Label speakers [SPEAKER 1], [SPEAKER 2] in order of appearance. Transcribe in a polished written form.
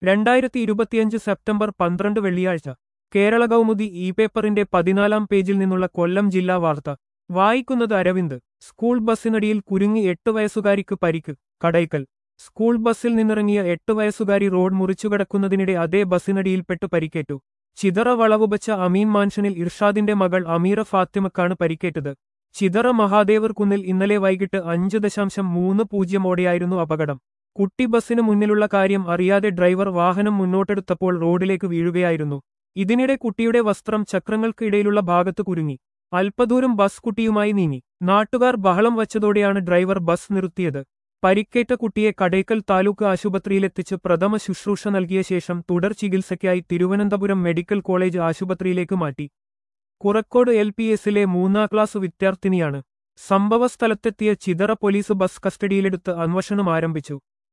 [SPEAKER 1] 2025 September 12 വെള്ളിയാഴ്ച Kerala Kaumudi E പേപ്പറിന്റെ 14-ാം പേജിൽ നിന്നുള്ള കൊല്ലം ജില്ലാ വാർത്ത വായിക്കുന്നത് അരവിന്ദ്. സ്കൂൾ ബസ്സിനടിയിൽ കുരുങ്ങി 8 വയസ്സുകാരിക്ക് പരിക്ക്. കടയ്ക്കൽ. സ്കൂൾ ബസ്സിൽ നിന്നിറങ്ങിയ 8 വയസ്സുകാരി റോഡ് മുറിച്ചുകടക്കുന്നതിനിടെ അതേ ബസ്സിനടിയിൽപ്പെട്ട് പരിക്കേറ്റു. ചിതറ വളവുബച്ച അമീൻ മാൻഷനിൽ ഇർഷാദിന്റെ മകൾ അമീറ ഫാത്തിമക്കാണ് പരിക്കേറ്റത്. ചിതറ മഹാദേവർ കുന്നിൽ ഇന്നലെ വൈകിട്ട് 5:30 അപകടം. കുട്ടി ബസ്സിന് മുന്നിലുള്ള കാര്യം അറിയാതെ ഡ്രൈവർ വാഹനം മുന്നോട്ടെടുത്തപ്പോൾ റോഡിലേക്ക് വീഴുകയായിരുന്നു. ഇതിനിടെ കുട്ടിയുടെ വസ്ത്രം ചക്രങ്ങൾക്ക് ഇടയിലുള്ള ഭാഗത്ത് കുരുങ്ങി. അല്പദൂരം ബസ് കുട്ടിയുമായി നീങ്ങി. നാട്ടുകാർ ബഹളം വച്ചതോടെയാണ് ഡ്രൈവർ ബസ് നിർത്തിയത്. പരിക്കേറ്റ കുട്ടിയെ കടയ്ക്കൽ താലൂക്ക് ആശുപത്രിയിലെത്തിച്ച് പ്രഥമ ശുശ്രൂഷ നൽകിയ ശേഷം തുടർ ചികിത്സയ്ക്കായി തിരുവനന്തപുരം മെഡിക്കൽ കോളേജ് ആശുപത്രിയിലേക്ക് മാറ്റി. കുറക്കോട് LPSലെ 3-ാം ക്ലാസ് വിദ്യാർത്ഥിനിയാണ്. സംഭവസ്ഥലത്തെത്തിയ ചിതറ പോലീസ് ബസ് കസ്റ്റഡിയിലെടുത്ത് അന്വേഷണം ആരംഭിച്ചു.